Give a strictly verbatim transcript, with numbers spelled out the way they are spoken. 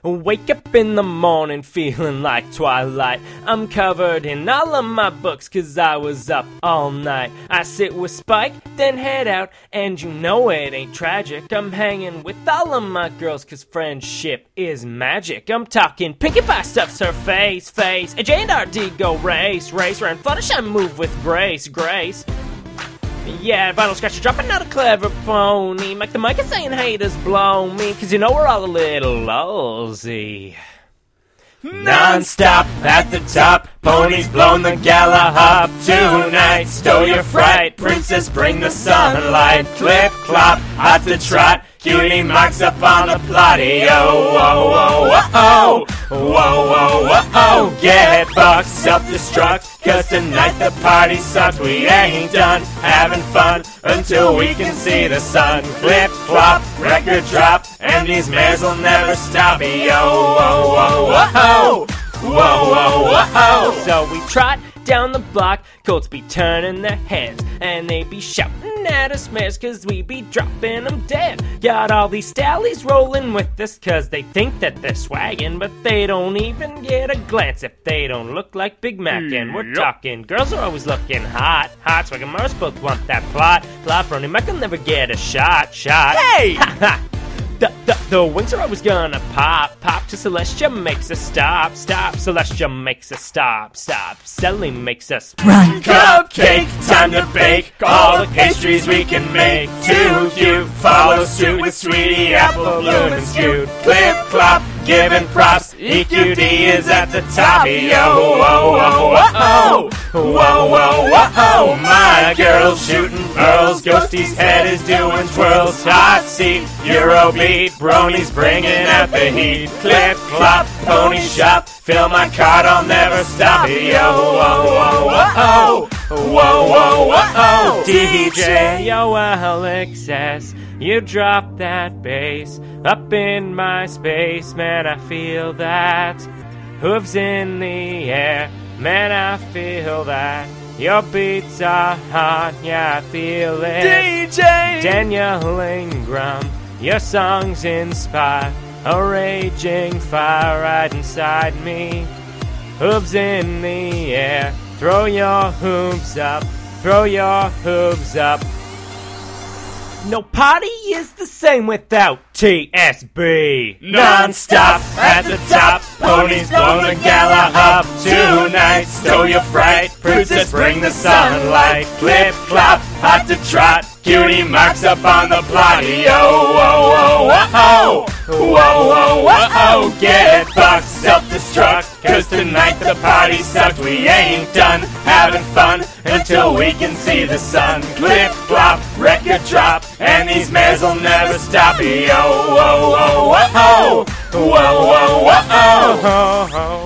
Wake up in the morning feeling like twilight. I'm covered in all of my books cause I was up all night. I sit with Spike, then head out, and you know it ain't tragic. I'm hanging with all of my girls cause friendship is magic. I'm talking Pinkie Pie stuffs her face, face. And J and R D go race, race. Around Fluttershy move with grace, grace. Yeah, Vinyl Scratcher dropping out a clever pony. Make the mic and saying haters blow me, cause you know we're all a little lolsy. Non-stop at the top, ponies blown the gala up tonight. Stow your fright, princess bring the sunlight. Clip clop at the trot, cutie marks up on the plotty. Oh, whoa, whoa, whoa, whoa, whoa, whoa, whoa. Get bucked, self-destruct, cause tonight the party sucks. We ain't done having fun until we can see the sun. Clip clop, record drop, and these mares will never stop. Yo, whoa, whoa, whoa, whoa, whoa, whoa, whoa. So we trot down the block, colts be turning their heads, and they be shouting at us mares cause we be dropping them dead. Got all these stallies rolling with us cause they think that they're swaggin', but they don't even get a glance if they don't look like Big Mac. And we're talking girls are always looking hot, hot. Swag and Mars both want that plot, plot. Brony Mac will never get a shot, shot. Hey! Ha ha! The, the, the wings are always gonna pop, pop till Celestia makes us stop, stop. Celestia makes us stop, stop. Sally makes us run. Cupcake, time to bake all the pastries we can make. Too cute, follow suit with Sweetie Apple, Bloom, and Scoot. Clip, clop, giving props, E Q D is at the top. Yo, whoa, whoa, whoa, whoa, whoa, whoa. My girl's shooting pearls, Ghosty's head is doing twirls. Hot seat, Eurobeat, Brony's bringing out the heat. Clip, clop, pony shop, fill my cart, I'll never stop. Yo, whoa, whoa, whoa, whoa, whoa, whoa. D J, yo, Alexis, you drop that bass up in my space, man, I feel that. Hooves in the air, man, I feel that. Your beats are hot, yeah, I feel it. D J Daniel Ingram, your songs inspire a raging fire right inside me. Hooves in the air, throw your hooves up, throw your hooves up. No party is the same without T S B. Non-stop at the top, ponies blow the gala up tonight. Stow your fright, princess bring the sunlight. Clip, clop, hot to trot, cutie marks up on the plot. Yo, whoa, whoa, whoa, whoa, whoa, whoa. Get bucked, self-destruct, cause tonight the party sucked. We ain't done having fun until we can see the sun. Clip, clop, record drop, and these mares will never stop. Yo, whoa, whoa, whoa, whoa, whoa, whoa, whoa.